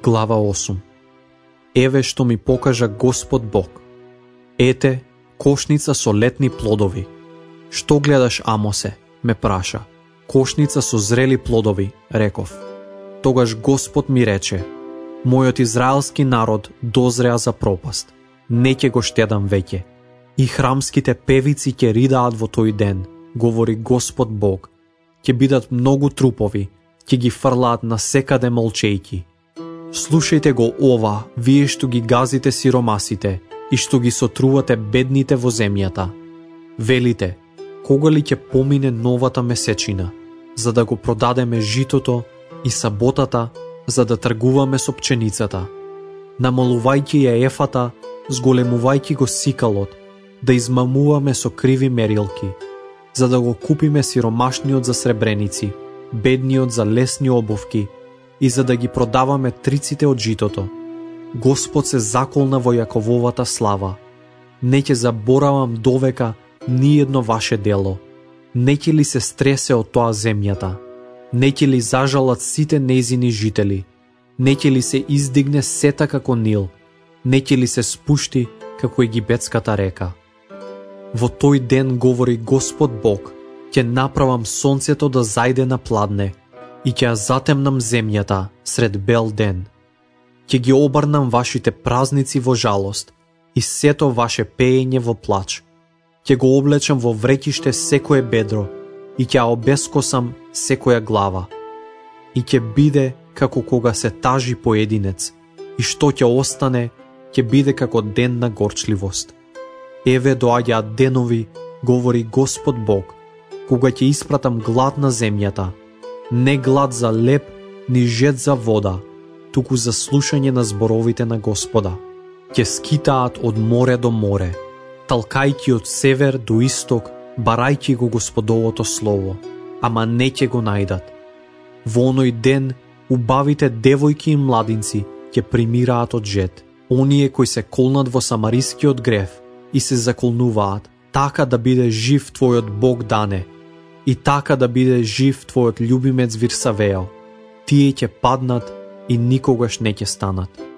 Глава 8. Еве што ми покажа Господ Бог. Ете, кошница со летни плодови. Што гледаш, Амосе? Ме праша. Кошница со зрели плодови, реков. Тогаш Господ ми рече: мојот израелски народ дозреа за пропаст. Не ќе го штедам веќе. И храмските певици ќе ридаат во тој ден, говори Господ Бог. Ќе бидат многу трупови, ќе ги фрлаат насекаде молчејки. Слушајте го ова, вие што ги газите сиромасите и што ги сотрувате бедните во земјата. Велите: кога ли ќе помине новата месечина, за да го продадеме житото и саботата, за да тргуваме со пченицата? Намалувајќи ја ефата, зголемувајќи го сикалот, да измамуваме со криви мерилки, за да го купиме сиромашниот за сребреници, бедниот за лесни обувки, и за да ги продаваме триците од житото. Господ се заколна во Јакововата слава. Не ќе заборавам довека ниедно ваше дело. Не ќе ли се стресе од тоа земјата? Не ќе ли зажалат сите нејзини жители? Не ќе ли се издигне сета како Нил? Не ќе ли се спушти како египетската река? Во тој ден, говори Господ Бог, ќе направам сонцето да зајде на пладне и ќе ја затемнам земјата сред бел ден. Ќе ги обрнам вашите празници во жалост и сето ваше пеење во плач. Ќе го облечам во вреќиште секое бедро и ќе ја обескосам секоја глава. И ќе биде како кога се тажи поединец, и што ќе остане ќе биде како ден на горчливост. Еве доаѓаат денови, говори Господ Бог, кога ќе испратам глад на земјата, не глад за леб, ни жед за вода, туку за слушање на зборовите на Господа. Ќе скитаат од море до море, талкајќи од север до исток, барајќи го Господовото слово, ама не ќе го најдат. Во оној ден убавите девојки и младинци ќе примираат од жед. Оние кои се колнат во самарискиот грев и се заколнуваат, така да биде жив твојот Бог Дане, и така да биде жив твојот љубимец Вирсавео. Тие ќе паднат и никогаш не ќе станат.